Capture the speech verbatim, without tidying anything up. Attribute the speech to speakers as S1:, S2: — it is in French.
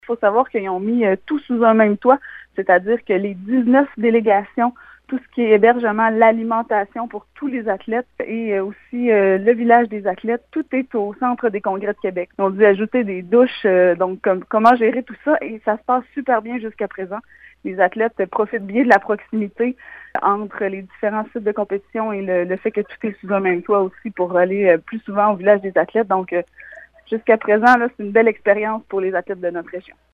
S1: Il faut savoir qu'ils ont mis euh, tout sous un même toit, c'est-à-dire que les dix-neuf délégations, tout ce qui est hébergement, l'alimentation pour tous les athlètes et euh, aussi euh, le village des athlètes, tout est au Centre des congrès de Québec. On a dû ajouter des douches, euh, donc comme, comment gérer tout ça, et ça se passe super bien jusqu'à présent. Les athlètes profitent bien de la proximité entre les différents sites de compétition et le, le fait que tout est sous un même toit aussi pour aller euh, plus souvent au village des athlètes. Donc, euh, jusqu'à présent, là, c'est une belle expérience pour les athlètes de notre région.